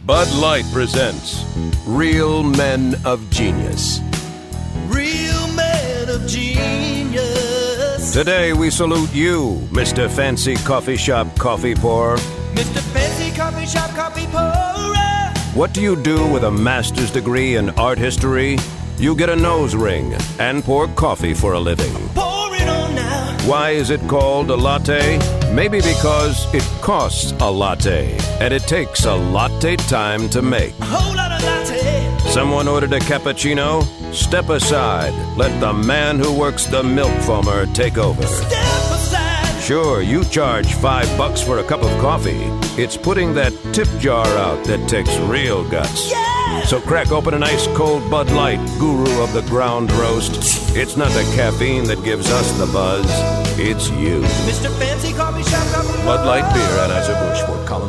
Bud Light presents Real Men of Genius. Real men of genius. Today we salute you, Mr. Fancy Coffee Shop Coffee Pourer. Mr. Fancy Coffee Shop Coffee Pourer. What do you do with a master's degree in art history? You get a nose ring and pour coffee for a living. Pour it on now. Why is it called a latte? Maybe because it costs a latte, and it takes a latte time to make. A whole lot of latte. Someone ordered a cappuccino? Step aside. Let the man who works the milk foamer take over. Step aside. Sure, you charge $5 for a cup of coffee. It's putting that tip jar out that takes real guts. Yeah. So crack open an ice cold Bud Light, guru of the ground roast. It's not the caffeine that gives us the buzz. It's you. Mr. Fancy Coffee Shop Coffee Pourer. Bud Light Beer, Anheuser-Busch, Fort Collins.